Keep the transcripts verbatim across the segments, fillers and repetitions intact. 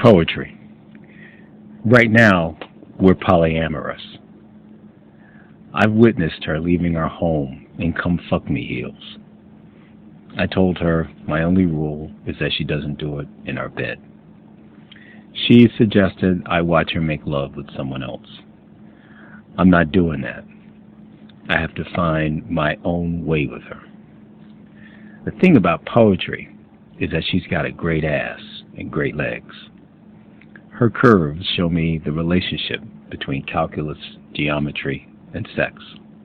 Poetry. Right now, we're polyamorous. I've witnessed her leaving our home in come fuck me heels. I told her my only rule is that she doesn't do it in our bed. She suggested I watch her make love with someone else. I'm not doing that. I have to find my own way with her. The thing about poetry is that she's got a great ass and great legs. Her curves show me the relationship between calculus, geometry, and sex.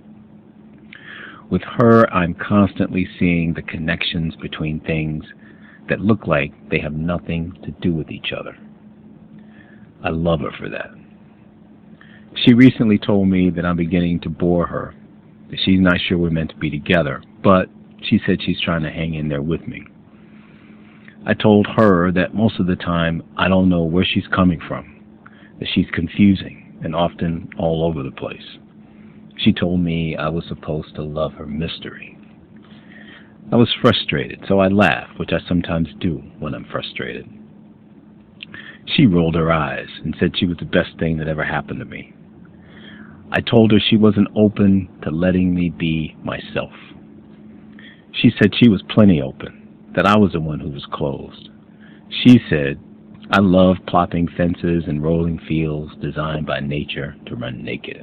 With her, I'm constantly seeing the connections between things that look like they have nothing to do with each other. I love her for that. She recently told me that I'm beginning to bore her, that she's not sure we're meant to be together, but she said she's trying to hang in there with me. I told her that most of the time I don't know where she's coming from, that she's confusing and often all over the place. She told me I was supposed to love her mystery. I was frustrated, so I laughed, which I sometimes do when I'm frustrated. She rolled her eyes and said she was the best thing that ever happened to me. I told her she wasn't open to letting me be myself. She said she was plenty open, that I was the one who was closed. She said, I love plopping fences and rolling fields designed by nature to run naked.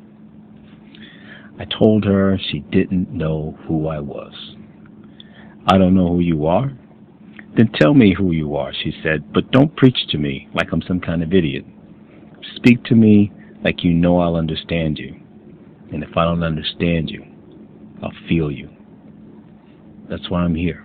I told her she didn't know who I was. I don't know who you are? Then tell me who you are, she said, but don't preach to me like I'm some kind of idiot. Speak to me like you know I'll understand you. And if I don't understand you, I'll feel you. That's why I'm here.